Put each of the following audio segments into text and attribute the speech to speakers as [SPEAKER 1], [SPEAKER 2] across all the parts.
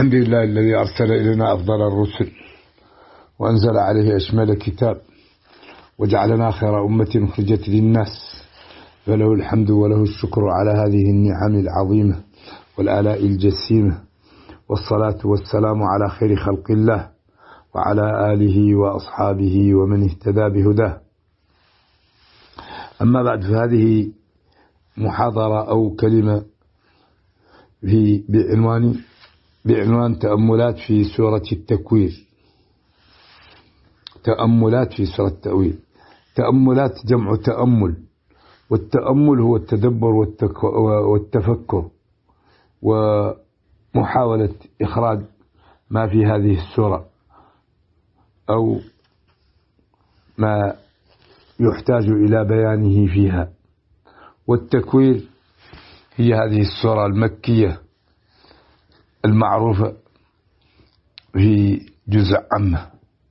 [SPEAKER 1] الحمد لله الذي أرسل إلينا أفضل الرسل وأنزل عليه أشمل كتاب وجعلنا خير أمة أخرجت للناس، فله الحمد وله الشكر على هذه النعم العظيمة والآلاء الجسيمة، والصلاة والسلام على خير خلق الله وعلى آله وأصحابه ومن اهتدى بهداه. أما بعد، فهذه محاضرة أو كلمة بعنوان تأملات في سورة التكوير. تأملات في سورة التكوير. تأملات جمع تأمل، والتأمل هو التدبر والتفكر ومحاولة إخراج ما في هذه السورة أو ما يحتاج إلى بيانه فيها. والتكوير هي هذه السورة المكية المعروفة في جزء عامة.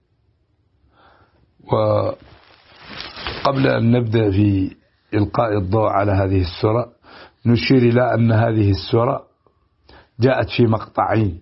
[SPEAKER 1] وقبل أن نبدأ في إلقاء الضوء على هذه السورة، نشير إلى أن هذه السورة جاءت في مقطعين.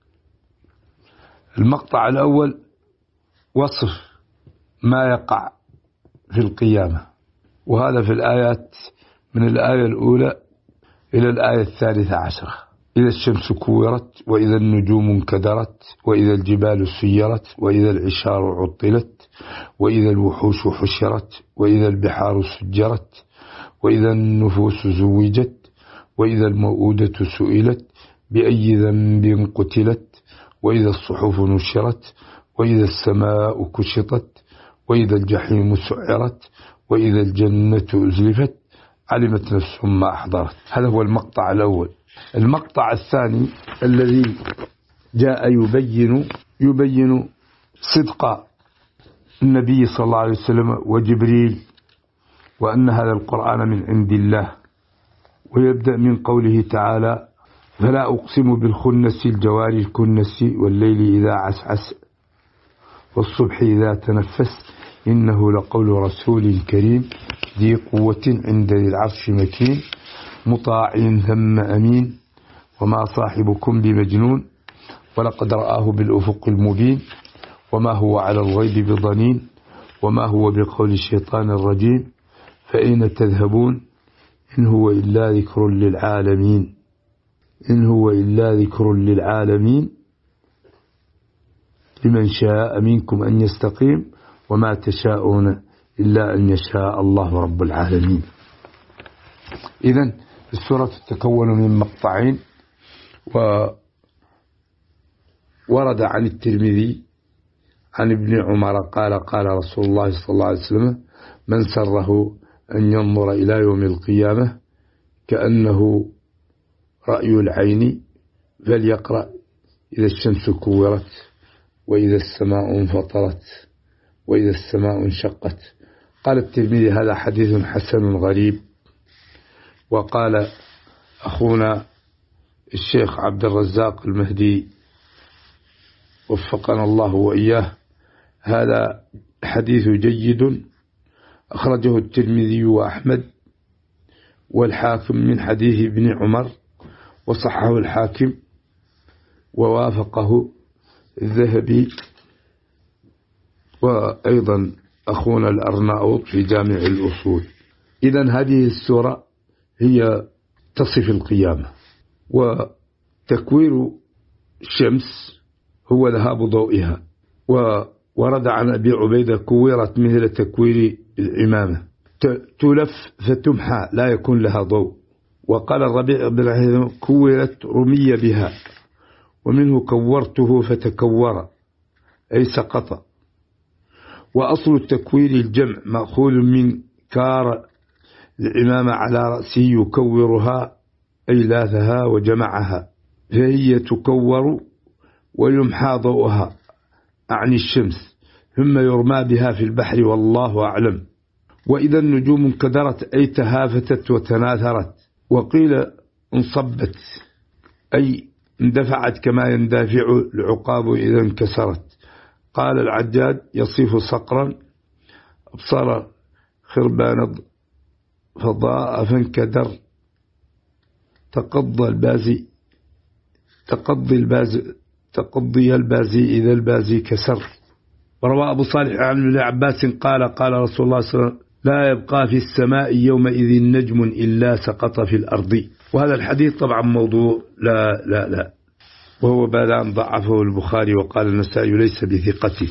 [SPEAKER 1] المقطع الأول وصف ما يقع في القيامة، وهذا في الآيات من الآية الأولى إلى الآية 13: إذا الشمس كورت، وإذا النجوم انكدرت، وإذا الجبال سيرت، وإذا العشار عطلت، وإذا الوحوش حشرت، وإذا البحار سجرت، وإذا النفوس زوجت، وإذا الموءودة سئلت بأي ذنب قتلت، وإذا الصحف نشرت، وإذا السماء كشطت، وإذا الجحيم سعرت، وإذا الجنة أزلفت، علمت نفس ما أحضرت. هذا هو المقطع الأول. المقطع الثاني الذي جاء يبين صدق النبي صلى الله عليه وسلم وجبريل، وأن هذا القرآن من عند الله. ويبدأ من قوله تعالى: فلا أقسم بالخنس الجوار الكنس، والليل إذا عسعس، والصبح إذا تنفس، إنه لقول رسول كريم ذي قوة عند ذي العرش مكين، مطاع ثم أمين، وما صاحبكم بمجنون، ولقد رآه بالأفق المبين، وما هو على الغيب بضنين، وما هو بقول الشيطان الرجيم، فأين تذهبون إن هو إلا ذكر للعالمين. إن هو إلا ذكر للعالمين لمن شاء منكم أن يستقيم، وما تشاءون إلا أن يشاء الله رب العالمين. إذن السورة تتكون من مقطعين. وورد عن الترمذي عن ابن عمر قال: قال رسول الله صلى الله عليه وسلم: من سره أن ينظر إلى يوم القيامة كأنه رأي العين فليقرأ إذا الشمس كورت، وإذا السماء انفطرت، وإذا السماء انشقت. قال الترمذي: هذا حديث حسن غريب. وقال أخونا الشيخ عبد الرزاق المهدي وفقنا الله وإياه: هذا حديث جيد، أخرجه الترمذي وأحمد والحاكم من حديث ابن عمر، وصححه الحاكم ووافقه الذهبي، وأيضا أخونا الأرناؤوط في جامع الأصول. إذن هذه السورة هي تصف القيامة. وتكوير الشمس هو ذهاب ضوئها. وورد عن أبي عبيدة: كورت مثل تكوير العمامة، تلف فتمحى لا يكون لها ضوء. وقال الربيع بن الحيثم: كورت رمي بها. ومنه كورته فتكور أي سقط. وأصل التكوير الجمع، مأخوذ من كار العمامة على رأسه يكورها أي لاثها وجمعها، فهي تكور ويمحى ضوءها عن الشمس، ثم يرمى بها في البحر، والله أعلم. وإذا النجوم انكدرت أي تهافتت وتناثرت. وقيل انصبت أي اندفعت كما يندفع العقاب إذا انكسرت. قال العجاد: يصيف صقرا أبصر خربان فضاء فانكدر، تقضى البازي تقضي البازي إذا البازي كسر. وروى أبو صالح عن ابن عباس قال قال رسول الله صلى الله عليه وسلم لا يبقى في السماء يومئذ نجم إلا سقط في الأرض. وهذا الحديث طبعا موضوع لا وهو بلان ضعفه البخاري وقال النسائي ليس بثقته.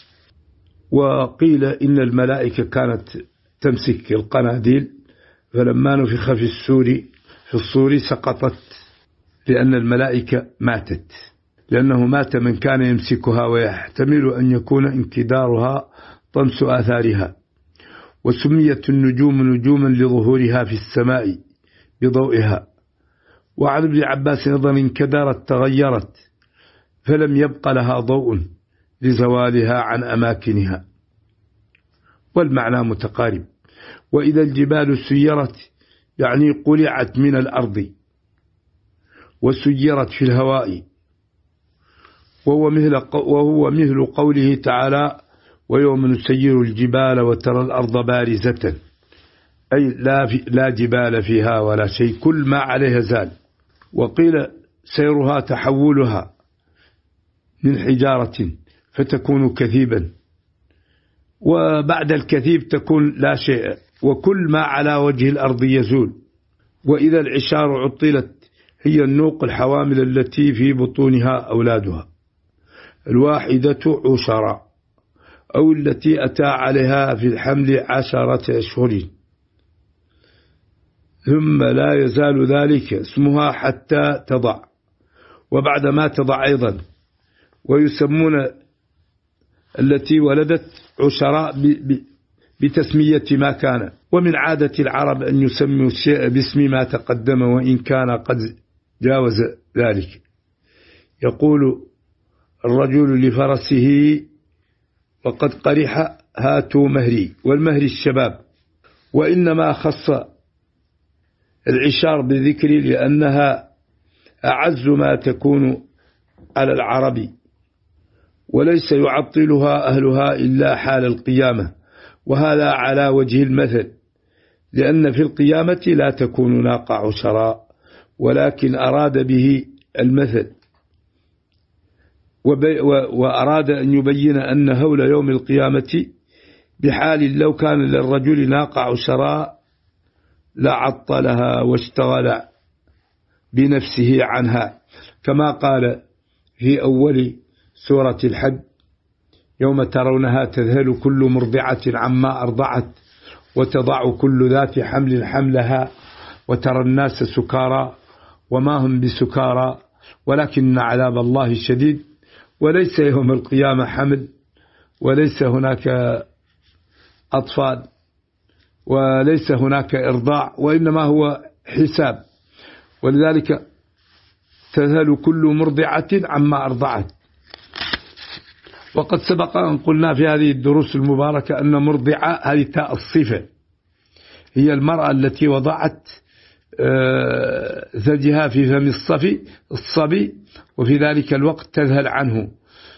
[SPEAKER 1] وقيل إن الملائكة كانت تمسك القناديل فلما نفخ في الصور سقطت لأن الملائكة ماتت، لأنه مات من كان يمسكها ويحتمل أن يكون انكدارها طمس آثارها. وسميت النجوم نجوما لظهورها في السماء بضوئها. وعن ابن عباس أيضا انكدرت تغيرت فلم يبق لها ضوء لزوالها عن أماكنها. والمعنى متقارب. وإذا الجبال سيرت يعني قلعت من الأرض وسيرت في الهواء، وهو مثل قوله تعالى ويوم نسير الجبال وترى الأرض بارزة، أي لا جبال فيها ولا شيء، كل ما عليها زال. وقيل سيرها تحولها من حجارة فتكون كثيبا، وبعد الكثيب تكون لا شيء، وكل ما على وجه الأرض يزول. وإذا العشار عطلت هي النوق الحوامل التي في بطونها أولادها، الواحدة عشرة أو التي أتى عليها في الحمل 10 أشهر، ثم لا يزال ذلك اسمها حتى تضع، وبعد ما تضع أيضا. ويسمون التي ولدت عشراء بتسمية ما كان. ومن عادة العرب أن يسموا الشيء باسم ما تقدم وإن كان قد جاوز ذلك. يقول الرجل لفرسه وقد قرح هاتوا مهري، والمهر الشباب. وإنما خص العشار بذكر لأنها أعز ما تكون على العرب، وليس يعطلها أهلها إلا حال القيامة، وهذا على وجه المثل، لأن في القيامة لا تكون ناقة عشراء، ولكن أراد به المثل، وأراد أن يبين أن هول يوم القيامة بحال لو كان للرجل ناقة عشراء لعطلها واشتغل بنفسه عنها، كما قال في أول سورة الحج يوم ترونها تذهل كل مرضعة عما أرضعت وتضع كل ذات حمل حملها وترى الناس سكارى وما هم بسكارى ولكن عذاب الله شديد. وليس يوم القيامة حمل، وليس هناك أطفال، وليس هناك إرضاع، وإنما هو حساب. ولذلك تذهل كل مرضعة عما أرضعت. وقد سبق أن قلنا في هذه الدروس المباركة أن مرضعة هذه تاء الصفة، هي المرأة التي وضعت ثديها في فم الصبي، وفي ذلك الوقت تذهل عنه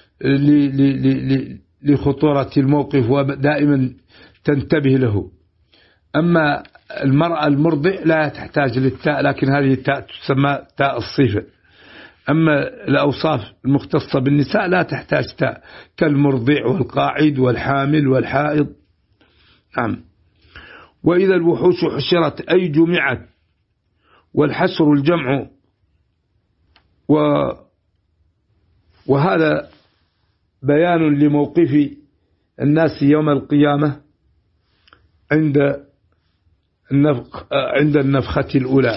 [SPEAKER 1] لخطورة الموقف ودائما تنتبه له. أما المرأة المرضع لا تحتاج للتاء، لكن هذه التاء تسمى تاء الصفة. أما الأوصاف المختصة بالنساء لا تحتاج تاء، كالمرضع والقاعد والحامل والحائض. نعم. وإذا الوحوش حشرت أي جمعت، والحشر الجمع، وهذا بيان لموقف الناس يوم القيامة عند النفخة الأولى،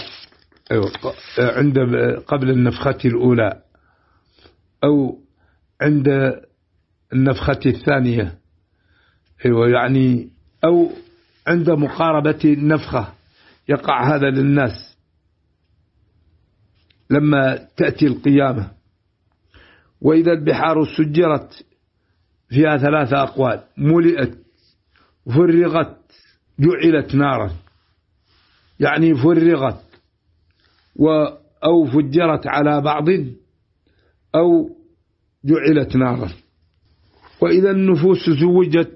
[SPEAKER 1] قبل النفخة الأولى، أو عند النفخة الثانية، يعني أو عند مقاربة النفخة يقع هذا للناس لما تأتي القيامة. وإذا البحار سجرت فيها 3 أقوال: ملئت، فرغت، جعلت نارا، يعني فرغت أو فجرت على بعض أو جعلت نارا. وإذا النفوس زوجت،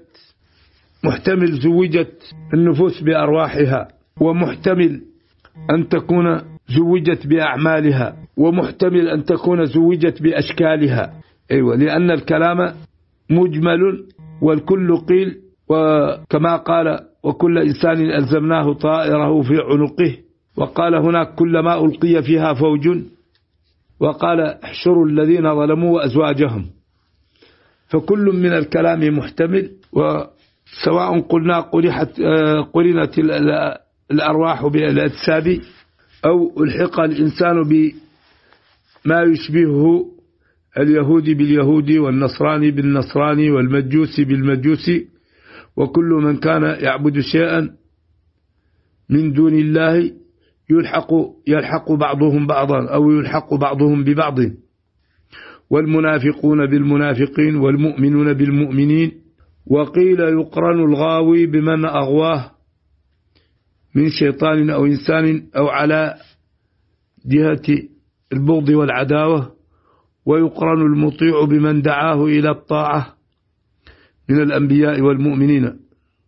[SPEAKER 1] محتمل زوجت النفوس بأرواحها، ومحتمل أن تكون زوجت بأعمالها، ومحتمل أن تكون زوجت بأشكالها. أيوة، لأن الكلام مجمل والكل قيل، وكما قال وكل إنسان ألزمناه طائره في عنقه، وقال هناك كلما ألقي فيها فوج، وقال احشروا الذين ظلموا وأزواجهم. فكل من الكلام محتمل، وسواء قلنا قرنت الأرواح بالأجساد أو ألحق الإنسان بما يشبهه اليهود باليهود والنصراني بالنصراني والمجوسي بالمجوسي، وكل من كان يعبد شيئا من دون الله يلحق بعضهم بعضا أو يلحق بعضهم ببعض، والمنافقون بالمنافقين والمؤمنون بالمؤمنين. وقيل يقرن الغاوي بمن أغواه من شيطان أو إنسان أو على جهة البغض والعداوة، ويقرن المطيع بمن دعاه إلى الطاعة من الأنبياء والمؤمنين.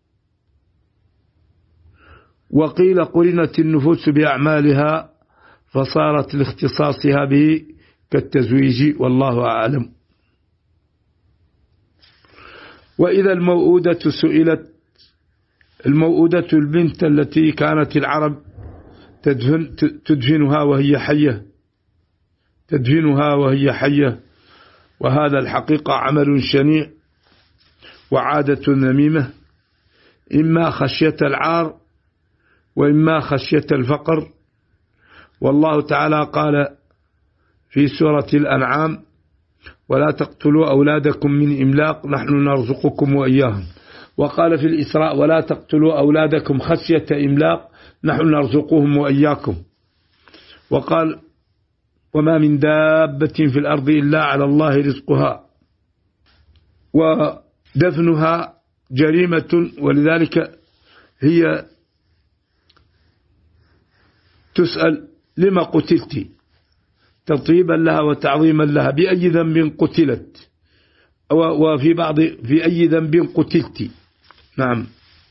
[SPEAKER 1] وقيل قرنت النفوس بأعمالها فصارت لاختصاصها به كالتزويج، والله أعلم. وإذا الموؤودة سئلت، الموؤودة البنت التي كانت العرب تدفنها وهي حية، وهذا الحقيقة عمل شنيع وعادة ذميمة، إما خشية العار وإما خشية الفقر. والله تعالى قال في سورة الأنعام: ولا تقتلوا أولادكم من إملاق نحن نرزقكم وإياهم. وقال في الإسراء: ولا تقتلوا أولادكم خشية إملاق نحن نرزقهم وإياكم. وقال: وما من دابة في الأرض إلا على الله رزقها. ودفنها جريمة، ولذلك هي تسأل: لما قتلت؟ تطيبا لها وتعظيما لها، بأي ذنب قتلت، في أي ذنب قتلت. نعم.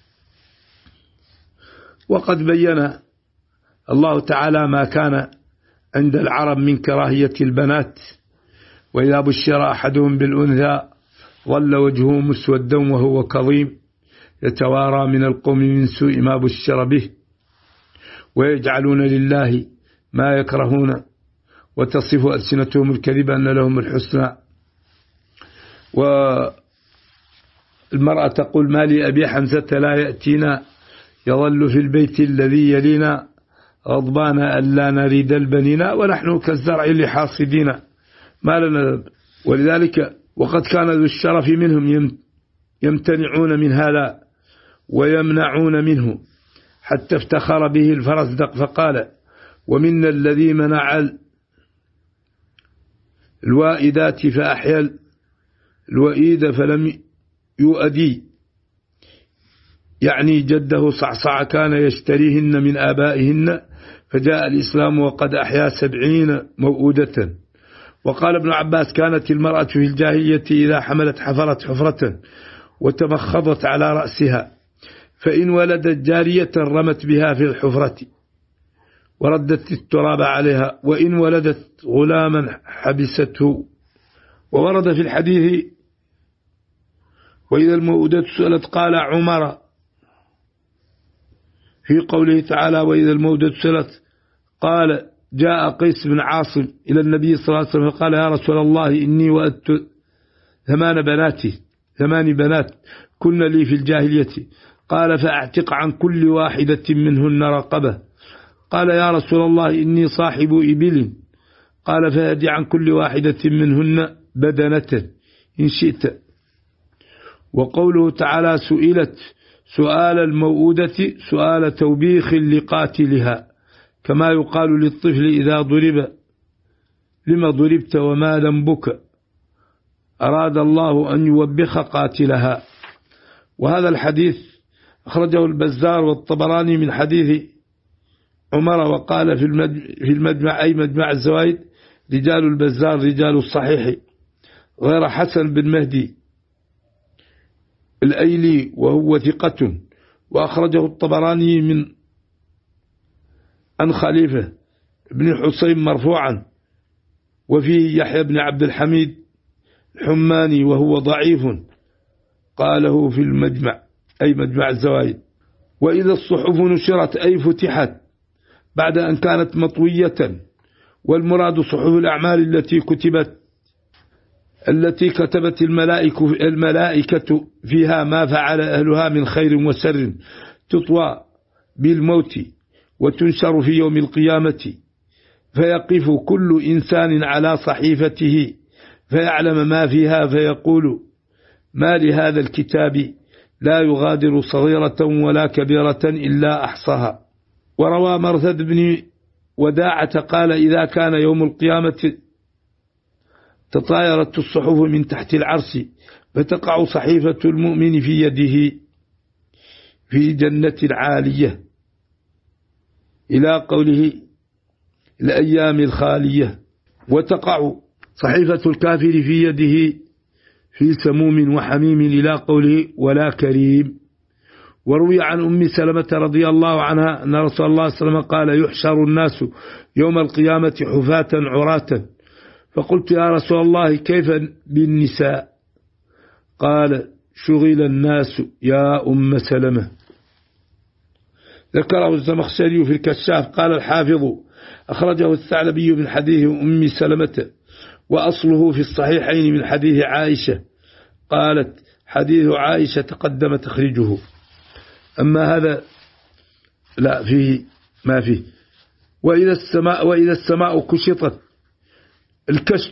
[SPEAKER 1] وقد بين الله تعالى ما كان عند العرب من كراهية البنات، وإذا بشر أحدهم بالأنثى ظل وجهه مسودا وهو كظيم يتوارى من القوم من سوء ما بشر به، ويجعلون لله ما يكرهون وتصف ألسنتهم الكذب أن لهم الحسنى. والمرأة تقول: ما لي أبي حمزة لا يأتينا، يظل في البيت الذي يلينا غضبان ألا نريد البنينا، ونحن كالزرع لحاصدين ما لنا. ولذلك وقد كان ذو الشرف منهم يمتنعون من هذا ويمنعون منه، حتى افتخر به الفرزدق فقال: ومنا الذي منع الوائدات فأحيا الوئيد فلم يؤدي، يعني جده صعصع كان يشتريهن من آبائهن، فجاء الإسلام وقد أحيا 70 موؤودة. وقال ابن عباس: كانت المرأة في الجاهلية إذا حملت حفرت حفرة وتمخضت على رأسها، فإن ولدت جارية رمت بها في الحفرة وردت التراب عليها، وإن ولدت غلاما حبسته. وورد في الحديث: وإذا الموءودة سئلت قال عمر في قوله تعالى: وإذا الموءودة سئلت، قال: جاء قيس بن عاصم إلى النبي صلى الله عليه وسلم فقال: يا رسول الله إني وأدت 8 بنات كن لي في الجاهلية، قال: فأعتق عن كل واحدة منهن رقبة. قال: يا رسول الله إني صاحب إبل، قال: فأدي عن كل واحدة منهن بدنة إن شئت. وقوله تعالى: سئلت سؤال الموؤودة سؤال توبيخ لقاتلها، كما يقال للطفل إذا ضرب: لما ضربت وما ذنبك؟ أراد الله أن يوبخ قاتلها. وهذا الحديث أخرجه البزار والطبراني من حديث عمر، وقال في المجمع أي مجمع الزوائد: رجال البزار رجال الصحيح غير حسن بن مهدي الأيلي وهو ثقة. وأخرجه الطبراني عن خليفة بن حصين مرفوعا، وفيه يحيى بن عبد الحميد الحماني وهو ضعيف قاله في المجمع أي مجمع الزوائد. وإذا الصحف نشرت أي فتحت بعد أن كانت مطوية، والمراد صحف الأعمال التي كتبت الملائكة فيها ما فعل أهلها من خير وسر، تطوى بالموت وتنشر في يوم القيامة، فيقف كل إنسان على صحيفته فيعلم ما فيها، فيقول ما لهذا الكتاب لا يغادر صغيرة ولا كبيرة إلا أحصاها. وروى مرثد بن وداعة قال إذا كان يوم القيامة تطايرت الصحف من تحت العرش، فتقع صحيفة المؤمن في يده في جنة عالية، إلى قوله الأيام الخالية، وتقع صحيفة الكافر في يده في سموم وحميم، إلى قوله ولا كريم. وروي عن أم سلمة رضي الله عنها أن رسول الله صلى الله عليه وسلم قال يحشر الناس يوم القيامة حفاة عراة، فقلت يا رسول الله كيف بالنساء؟ قال شغل الناس يا أم سلمة. ذكره الزمخشري في الكشاف. قال الحافظ أخرجه الثعلبي من حديث أم سلمة، وأصله في الصحيحين من حديث عائشة قالت حديث عائشة تقدم تخريجه. أما هذا لا فيه ما فيه. وإذا السماء كشطت، الكشط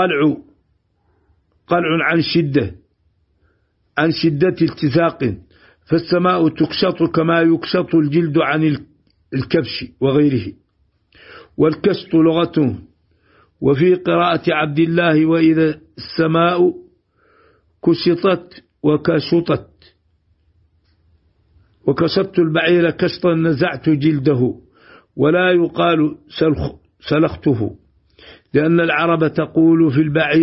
[SPEAKER 1] قلع عن شدة التساق، فالسماء تكشط كما يكشط الجلد عن الكبش وغيره. والكشط لغته. وفي قراءة عبد الله وإذا السماء كشطت وكشطت البعير كشطا نزعت جلده، ولا يقال سلخته، لأن العرب لا تقول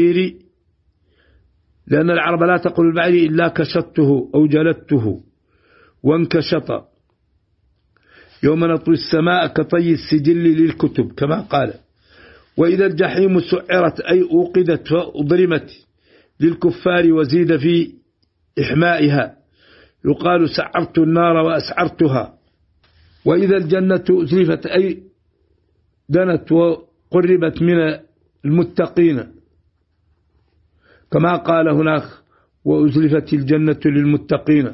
[SPEAKER 1] البعير إلا كشطته أو جلدته. وانكشط يوم نطوي السماء كطي السجل للكتب كما قال. وإذا الجحيم سعرت أي أوقدت فأضرمت للكفار وزيد في إحمائها، يقال سعرت النار وأسعرتها. وإذا الجنة أزلفت أي دنت وقربت من المتقين، كما قال هناك وأزلفت الجنة للمتقين.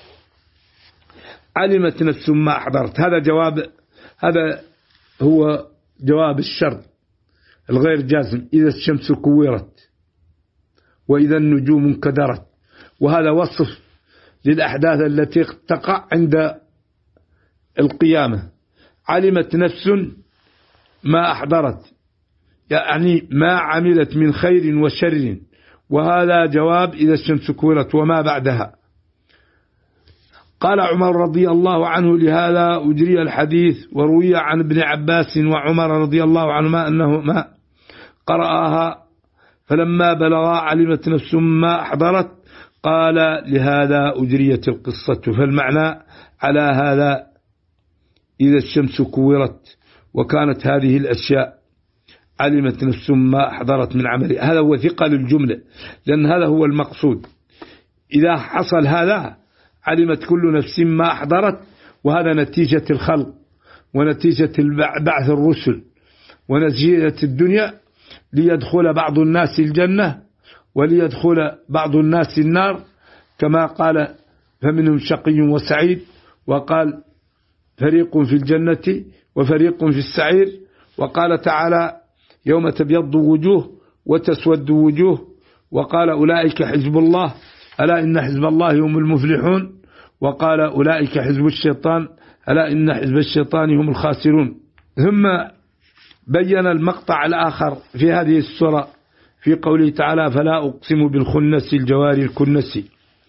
[SPEAKER 1] علمت نفس ما أحضرت. هذا هو جواب الشرط الغير جازم. إذا الشمس كورت وإذا النجوم انكدرت، وهذا وصف للأحداث التي تقع عند القيامة. علمت نفس ما أحضرت، يعني ما عملت من خير وشر، وهذا جواب إذا الشمس كورت وما بعدها. قال عمر رضي الله عنه لهذا أجري الحديث. وروي عن ابن عباس وعمر رضي الله عنهما أنهما قرأها فلما بلغا علمت نفس ما أحضرت قال لهذا أجريت القصة. فالمعنى على هذا إذا الشمس كورت وكانت هذه الأشياء علمت نفس ما أحضرت من عمله. هذا هو ثقل الجملة، لأن هذا هو المقصود. إذا حصل هذا علمت كل نفس ما أحضرت، وهذا نتيجة الخلق ونتيجة بعث الرسل ونتيجة الدنيا، ليدخل بعض الناس الجنة وليدخل بعض الناس النار، كما قال فمنهم شقي وسعيد، وقال فريق في الجنة وفريق في السعير. وقال تعالى يوم تبيض وجوه وتسود وجوه، وقال أولئك حزب الله ألا إن حزب الله هم المفلحون، وقال أولئك حزب الشيطان ألا إن حزب الشيطان هم الخاسرون. ثم بين المقطع الآخر في هذه السورة في قوله تعالى فلا أقسم بالخنس الجوار الكنس،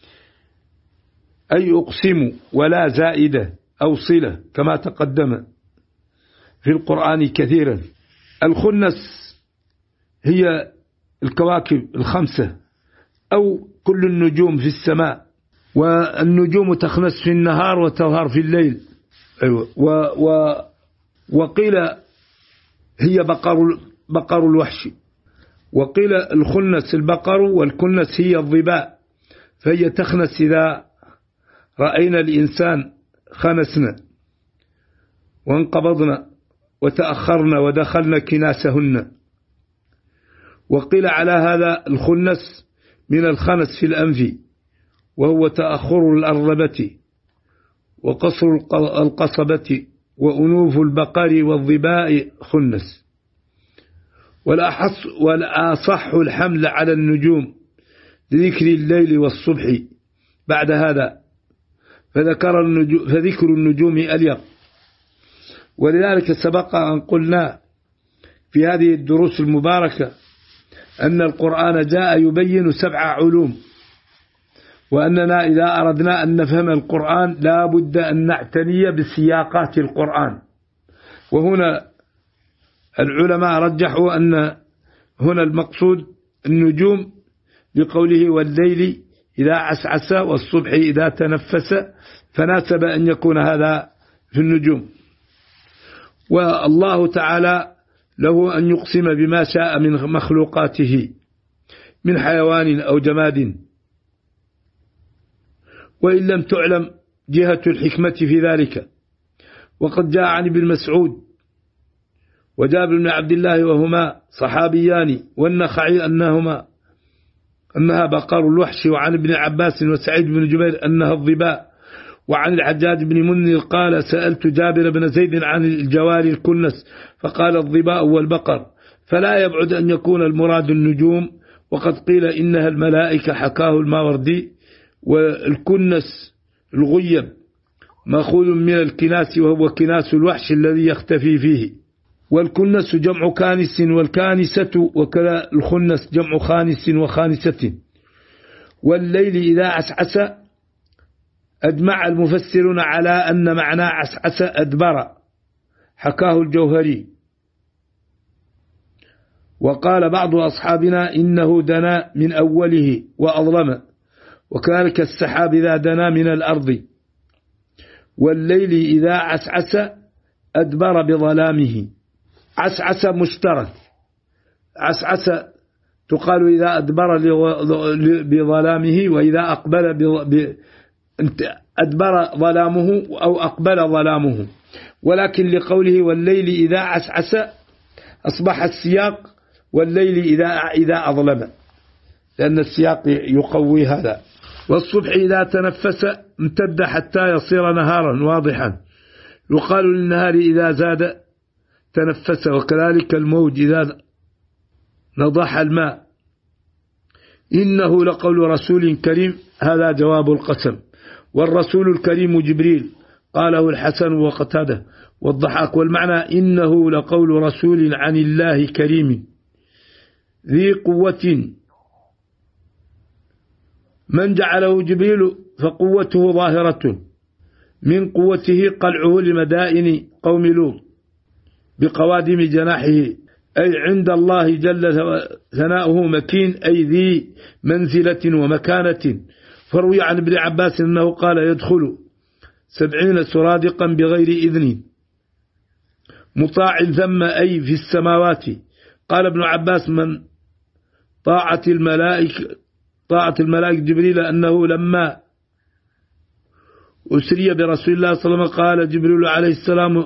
[SPEAKER 1] أي أقسم ولا زائدة أو صلة كما تقدم في القرآن كثيرا. الخنس هي الكواكب الخمسة أو كل النجوم في السماء، والنجوم تخنس في النهار وتظهر في الليل. وقيل هي بقر الوحش. وقيل الخنس البقر، والكنس هي الظباء، فهي تخنس إذا رأينا الإنسان خنسنا وانقبضنا وتأخرنا ودخلنا كناسهن. وقيل على هذا الخنس من الخنس في الأنف، وهو تأخر الأرضبة وقصر القصبة وأنوف البقر والظباء خنس. والأصح الحمل على النجوم لذكر الليل والصبح بعد هذا، فذكر النجوم أليق. ولذلك سبق أن قلنا في هذه الدروس المباركة أن القرآن جاء يبين 7 علوم، وأننا إذا أردنا أن نفهم القرآن لا بد أن نعتني بسياقات القرآن. وهنا العلماء رجحوا أن هنا المقصود النجوم بقوله والليل إذا عسعس والصبح إذا تنفس، فناسب أن يكون هذا في النجوم. والله تعالى له أن يقسم بما شاء من مخلوقاته من حيوان أو جماد، وإن لم تعلم جهة الحكمة في ذلك. وقد جاء عن ابن مسعود وجابر بن عبد الله وهما صحابيان والنخعي أنها بقر الوحش، وعن ابن عباس وسعيد بن جبير أنها الظباء. وعن الحجاج بن منذر قال سألت جابر بن زيد عن الجواري الكنس فقال الظباء والبقر، فلا يبعد أن يكون المراد النجوم. وقد قيل إنها الملائكة، حكاه الماوردي. والكنس الغيب مأخوذ من الكناس، وهو كناس الوحش الذي يختفي فيه. والكنس جمع كانس والكانسة، وكذا الخنس جمع خانس وخانسة. والليل إذا عسعس أجمع المفسرون على أن معنى عسعس أدبر، حكاه الجوهري. وقال بعض أصحابنا إنه دنا من أوله وأظلم، وكذلك السحاب إذا دنا من الأرض. والليل إذا عسعس أدبر بظلامه. عسعس مشترك، عسعس تقال إذا أدبر بظلامه، وإذا أقبل أدبر ظلامه أو أقبل ظلامه. ولكن لقوله والليل إذا عسعس أصبح السياق والليل إذا أظلم، لأن السياق يقوي هذا. والصبح إذا تنفس امتد حتى يصير نهارا واضحا، يقال للنهار إذا زاد تنفس. وكذلك الموج إذا نضح الماء. إنه لقول رسول كريم، هذا جواب القسم. والرسول الكريم جبريل، قاله الحسن وقتاده والضحاك. والمعنى إنه لقول رسول عن الله كريم ذي قوة من جعله جبريل فقوته ظاهرة، من قوته قلعه لمدائن قوم لوط بقوادم جناحه، أي عند الله جل ثناؤه مكين، أي ذي منزلة ومكانة. فروي عن ابن عباس أنه قال يدخل 70 سرادقا بغير إذن مطاع ثم، أي في السماوات. قال ابن عباس من طاعة الملائكة جبريل، أنه لما أسري برسول الله صلى الله عليه وسلم قال جبريل عليه السلام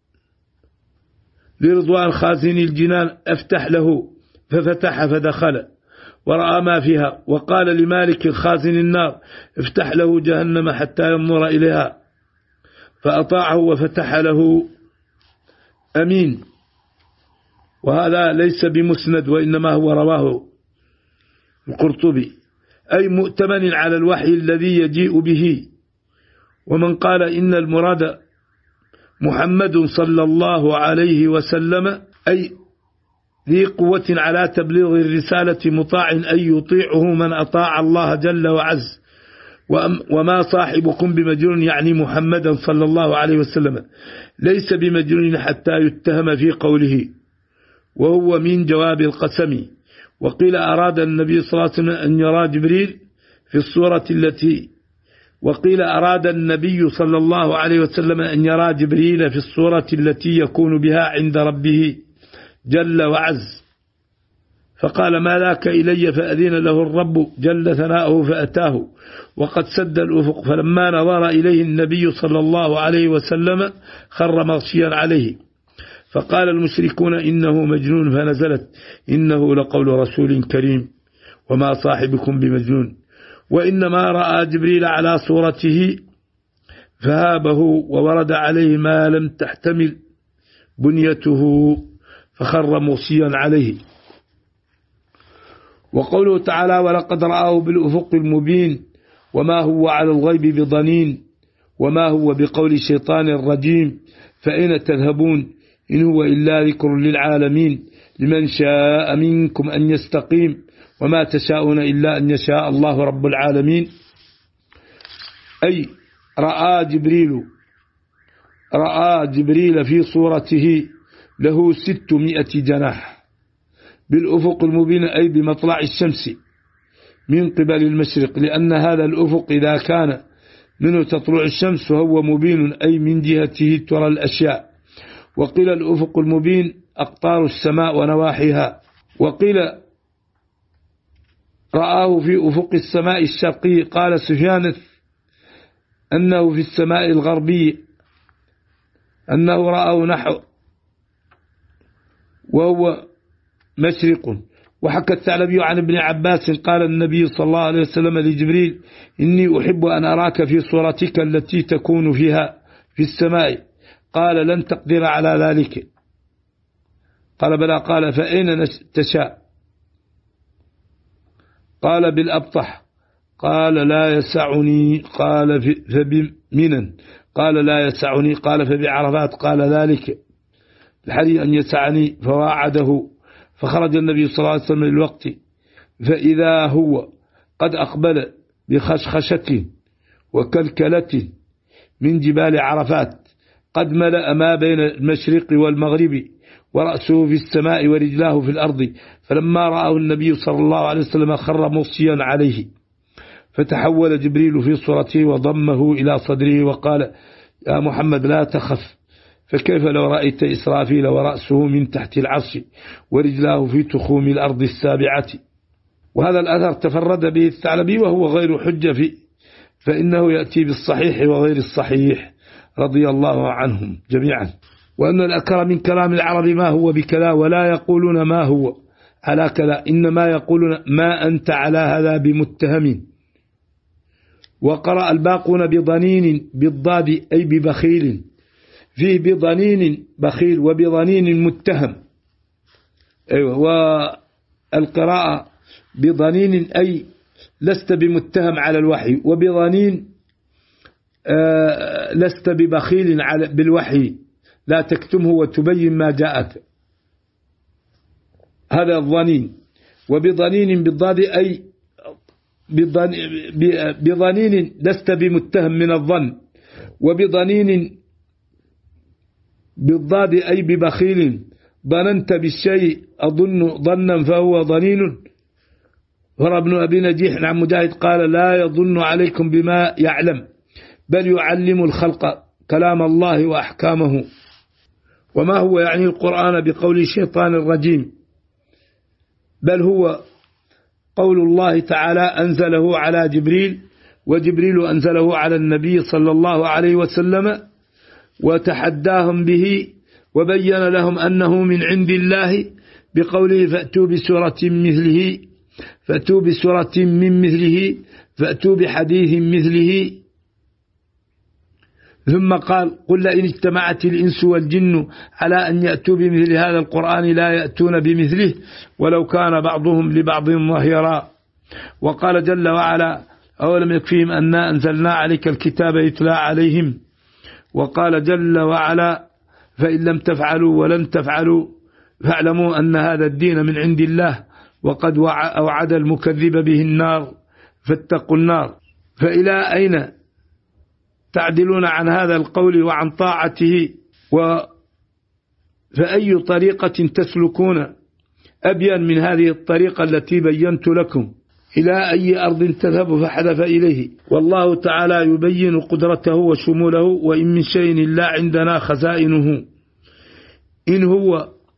[SPEAKER 1] لرضوان خازن الجنان افتح له، ففتح فدخل ورأى ما فيها. وقال لمالك خازن النار افتح له جهنم حتى ينظر إليها، فأطاعه وفتح له. أمين. وهذا ليس بمسند، وإنما هو رواه القرطبي، أي مؤتمن على الوحي الذي يجيء به. ومن قال إن المراد محمد صلى الله عليه وسلم، أي ذي قوة على تبليغ الرسالة مطاع، أي يطيعه من أطاع الله جل وعز. وما صاحبكم بمجنون، يعني محمدا صلى الله عليه وسلم ليس بمجنون حتى يتهم في قوله، وهو من جواب القسم. وقيل أراد النبي صلى الله عليه وسلم أن يرى جبريل في الصورة التي وقيل أراد النبي صلى الله عليه وسلم أن يرى جبريل في الصورة التي يكون بها عند ربه جل وعز، فقال ما ذاك إلي، فأذن له الرب جل ثناؤه فأتاه وقد سد الأفق، فلما نظر إليه النبي صلى الله عليه وسلم خر مغشيا عليه، فقال المشركون إنه مجنون، فنزلت إنه لقول رسول كريم وما صاحبكم بمجنون، وإنما رأى جبريل على صورته فهابه وورد عليه ما لم تحتمل بنيته فخر مغشيا عليه. وقوله تعالى ولقد رآه بالأفق المبين وما هو على الغيب بضنين وما هو بقول شيطان رجيم فأين تذهبون إن هو إلا ذكر للعالمين لمن شاء منكم أن يستقيم وما تشاءون إلا أن يشاء الله رب العالمين. أي رأى جبريل في صورته له 600 جناح بالأفق المبين، أي بمطلع الشمس من قبل المشرق، لأن هذا الأفق إذا كان منه تطلع الشمس فهو مبين، أي من جهته ترى الأشياء. وقيل الأفق المبين أقطار السماء ونواحيها، وقيل رآه في أفق السماء الشرقي. قال سفيان أنه في السماء الغربي أنه رآه نحو وهو مشرق. وحكى الثعلبي عن ابن عباس قال النبي صلى الله عليه وسلم لجبريل إني أحب أن أراك في صورتك التي تكون فيها في السماء، قال لن تقدر على ذلك، قال بلى، قال فأين تشاء، قال بالأبطح، قال لا يسعني، قال فبمنن، قال لا يسعني، قال فبعرفات، قال ذلك الحري أن يسعني، فواعده. فخرج النبي صلى الله عليه وسلم للوقت فإذا هو قد أقبل بخشخشة وكلكلة من جبال عرفات قد ملأ ما بين المشرق والمغرب، ورأسه في السماء ورجلاه في الأرض. فلما رآه النبي صلى الله عليه وسلم خر مغشيا عليه، فتحول جبريل في صورته وضمه إلى صدره وقال يا محمد لا تخف، فكيف لو رأيت إسرافيل ورأسه من تحت العرش ورجلاه في تخوم الأرض السابعة. وهذا الأثر تفرد به الثعلبي وهو غير حجة فإنه يأتي بالصحيح وغير الصحيح رضي الله عنهم جميعا. وأن الأكثر من كلام العرب ما هو بكلا، ولا يقولون ما هو على كلا، إنما يقولون ما أنت على هذا بمتهم. وقرأ الباقون بضنين بالضاد أي ببخيل، فيه بضنين بخيل وبضنين متهم. أيوة. والقراءة بضنين أي لست بمتهم على الوحي، وبضنين لست ببخيل بالوحي لا تكتمه وتبين ما جاءك، هذا الظنين. وبضنين بالضاد أي بضنين لست بمتهم من الظن، وبضنين بالضاد أي ببخيل ظننت بالشيء أظن ظنا فهو ظنين. ورى ابن أبي نجيح عن مجاهد قال لا يظن عليكم بما يعلم بل يعلم الخلق كلام الله وأحكامه. وما هو يعني القرآن بقول الشيطان الرجيم، بل هو قول الله تعالى أنزله على جبريل، وجبريل أنزله على النبي صلى الله عليه وسلم وتحداهم به وبين لهم أنه من عند الله بقوله فأتوا بسورة من مثله فأتوا بحديث مثله. ثم قال قل لئن اجتمعت الإنس والجن على أن يأتوا بمثل هذا القرآن لا يأتون بمثله ولو كان بعضهم لبعض ظهيرا. وقال جل وعلا أولم يكفيهم أنا أنزلنا عليك الكتاب يتلى عليهم. وقال جل وعلا فإن لم تفعلوا ولن تفعلوا فاعلموا أن هذا الدين من عند الله وقد أوعد المكذب به النار فاتقوا النار. فإلى أين تعدلون عن هذا القول وعن طاعته؟ فأي طريقة تسلكون أبين من هذه الطريقة التي بينت لكم؟ إلى أي أرض تذهب فحذف إليه. والله تعالى يبين قدرته وشموله وإن من شيء إلا عندنا خزائنه إن هو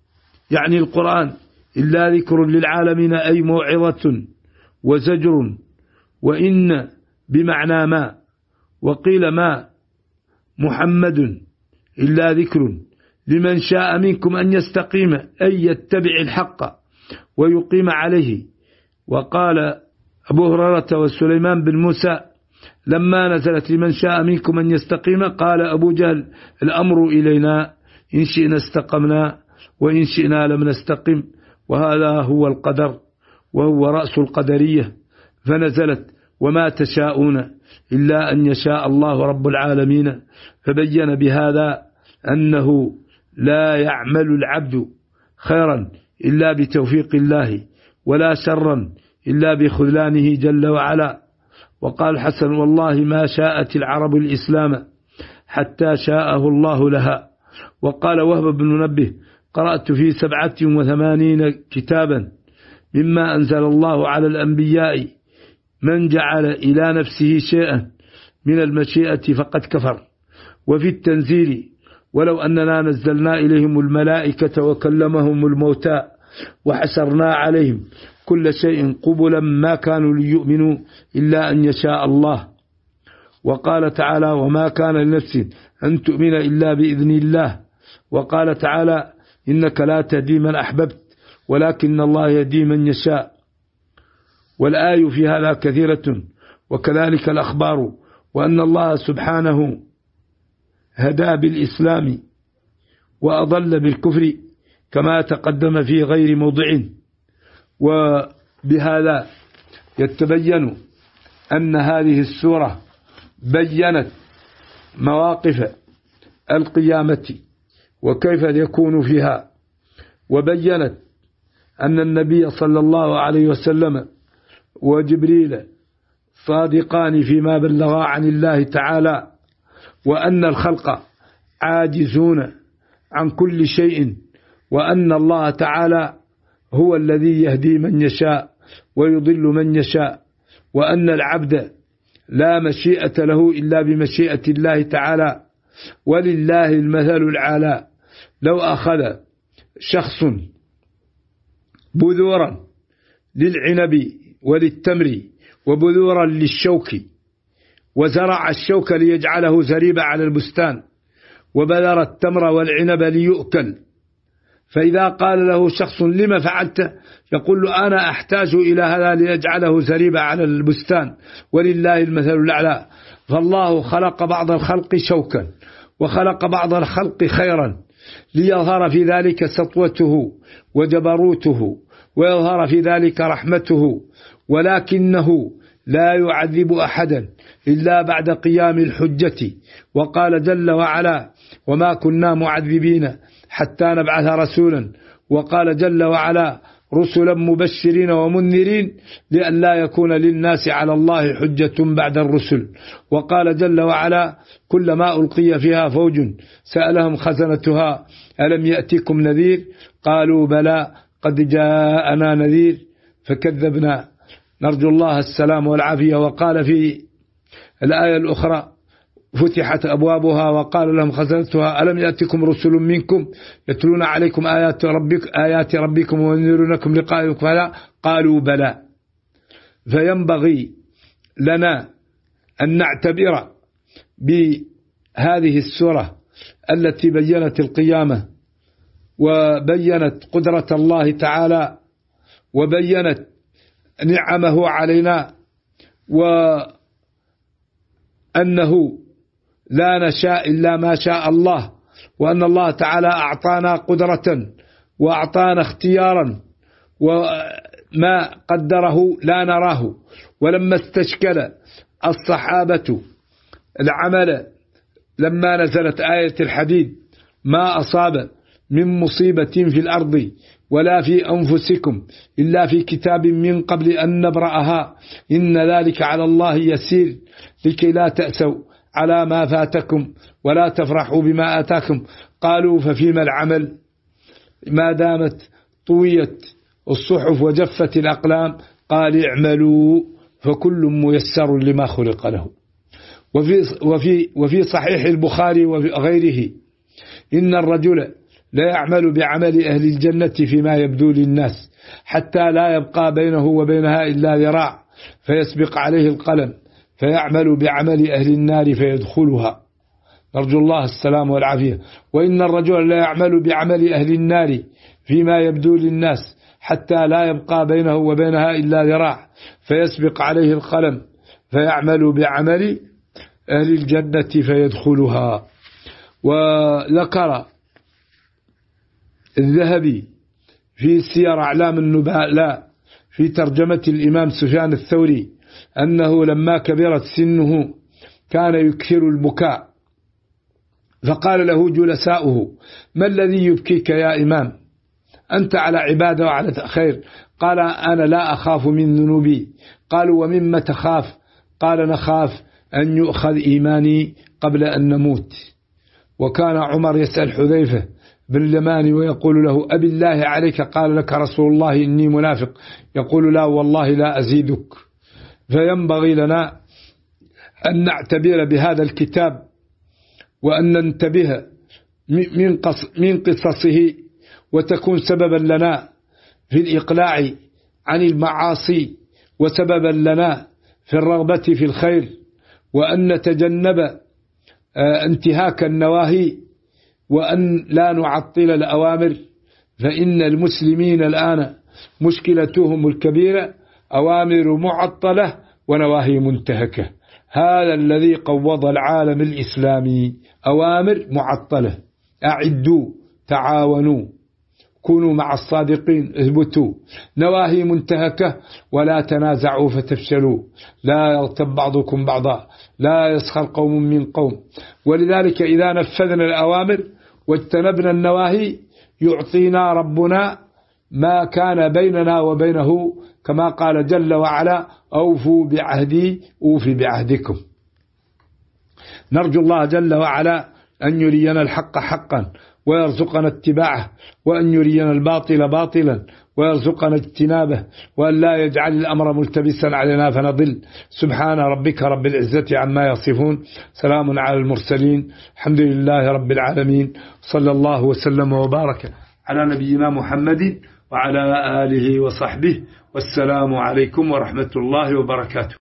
[SPEAKER 1] يعني القرآن إلا ذكر للعالمين أي موعظة وزجر، وإن بمعنى ما، وقيل ما محمد إلا ذكر لمن شاء منكم أن يستقيم أي يتبع الحق ويقيم عليه. وقال أبو هريرة وسليمان بن موسى لما نزلت لمن شاء منكم أن يستقيم قال أبو جهل الأمر إلينا إن شئنا استقمنا وإن شئنا لم نستقم، وهذا هو القدر وهو رأس القدرية. فنزلت وما تشاءون إلا أن يشاء الله رب العالمين، فبين بهذا أنه لا يعمل العبد خيرا إلا بتوفيق الله، ولا شرا إلا بخذلانه جل وعلا. وقال الحسن والله ما شاءت العرب الإسلام حتى شاءه الله لها. وقال وهب بن منبه قرأت في 87 كتابا مما أنزل الله على الأنبياء من جعل إلى نفسه شيئا من المشيئة فقد كفر. وفي التنزيل ولو أننا نزلنا إليهم الملائكة وكلمهم الموتى وحسرنا عليهم كل شيء قبلا ما كانوا ليؤمنوا إلا أن يشاء الله. وقال تعالى وما كان لنفس أن تؤمن إلا بإذن الله. وقال تعالى إنك لا تهدي من أحببت ولكن الله يهدي من يشاء. والآية في هذا كثيرة، وكذلك الأخبار، وأن الله سبحانه هدى بالإسلام وأضل بالكفر كما تقدم في غير موضع. وبهذا يتبين أن هذه السورة بيّنت مواقف القيامة وكيف يكون فيها، وبيّنت أن النبي صلى الله عليه وسلم وجبريل صادقان فيما بلغا عن الله تعالى، وأن الخلق عاجزون عن كل شيء، وأن الله تعالى هو الذي يهدي من يشاء ويضل من يشاء، وأن العبد لا مشيئة له إلا بمشيئة الله تعالى، ولله المثل الأعلى. لو أخذ شخص بذورا للعنب وللتمر وبذورا للشوك وزرع الشوك ليجعله زريبا على البستان، وبذر التمر والعنب ليؤكل، فإذا قال له شخص لما فعلت؟ يقول له أنا أحتاج إلى هذا ليجعله زريبا على البستان، ولله المثل الأعلى. فالله خلق بعض الخلق شوكا وخلق بعض الخلق خيرا ليظهر في ذلك سطوته وجبروته ويظهر في ذلك رحمته، ولكنه لا يعذب أحدا إلا بعد قيام الحجة. وقال جل وعلا وما كنا معذبين حتى نبعث رسولا. وقال جل وعلا رسلا مبشرين ومنذرين لئلا يكون للناس على الله حجة بعد الرسل. وقال جل وعلا كلما ألقي فيها فوج سألهم خزنتها ألم يأتكم نذير قالوا بلى قد جاءنا نذير فكذبنا، نرجو الله السلام والعافية. وقال في الآية الأخرى فتحت أبوابها وقال لهم خزنتها ألم يأتكم رسل منكم يتلون عليكم آيات ربكم وينذرونكم لقاء يومكم هذا قالوا بلى. فينبغي لنا أن نعتبر بهذه السورة التي بيّنت القيامة وبيّنت قدرة الله تعالى وبيّنت نعمه علينا، وأنه لا نشاء إلا ما شاء الله، وأن الله تعالى أعطانا قدرة وأعطانا اختيارا، وما قدره لا نراه. ولما استشكل الصحابة العمل لما نزلت آية الحديد ما أصاب من مصيبة في الأرض ولا في أنفسكم إلا في كتاب من قبل أن نبرأها إن ذلك على الله يسير لكي لا تأسوا على ما فاتكم ولا تفرحوا بما آتاكم. قالوا ففيما العمل ما دامت طويت الصحف وجفت الأقلام؟ قال اعملوا فكل ميسر لما خلق له. وفي صحيح البخاري وغيره إن الرجل لا يعمل بعمل أهل الجنة فيما يبدو للناس حتى لا يبقى بينه وبينها إلا ذراع فيسبق عليه القلم فيعمل بعمل أهل النار فيدخلها. نرجو الله السلام والعافية. وإن الرجل لا يعمل بعمل أهل النار فيما يبدو للناس حتى لا يبقى بينه وبينها إلا ذراع فيسبق عليه القلم فيعمل بعمل أهل الجنة فيدخلها. وذكر الذهبي في سير أعلام النبلاء في ترجمة الإمام سفيان الثوري أنه لما كبرت سنه كان يكثر البكاء، فقال له جلساؤه: ما الذي يبكيك يا إمام؟ أنت على عبادة وعلى خير. قال: أنا لا أخاف من ذنوبي. قالوا: ومما تخاف؟ قال: نخاف أن يؤخذ إيماني قبل أن نموت. وكان عمر يسأل حذيفة بن اليمان ويقول له: أبي الله عليك قال لك رسول الله إني منافق؟ يقول: لا والله لا أزيدك. فينبغي لنا أن نعتبر بهذا الكتاب وأن ننتبه من قصصه وتكون سببا لنا في الإقلاع عن المعاصي وسببا لنا في الرغبة في الخير، وأن نتجنب انتهاك النواهي وأن لا نعطل الأوامر. فإن المسلمين الآن مشكلتهم الكبيرة أوامر معطلة ونواهي منتهكة. هذا الذي قوض العالم الإسلامي، أوامر معطلة: أعدوا، تعاونوا، كونوا مع الصادقين، اثبتوا. نواهي منتهكة: ولا تنازعوا فتفشلوا، لا يغتب بعضكم بعضا، لا يسخر قوم من قوم. ولذلك إذا نفذنا الأوامر واجتنبنا النواهي يعطينا ربنا ما كان بيننا وبينه، كما قال جل وعلا: أوفوا بعهدي أوفي بعهدكم. نرجو الله جل وعلا أن يرينا الحق حقا ويرزقنا اتباعه، وأن يرينا الباطل باطلا ويرزقنا اجتنابه، وأن لا يجعل الأمر ملتبسا علينا فنضل. سبحان ربك رب العزة عما يصفون، سلام على المرسلين، الحمد لله رب العالمين، صلى الله وسلم وبارك على نبينا محمد وعلى آله وصحبه، والسلام عليكم ورحمة الله وبركاته.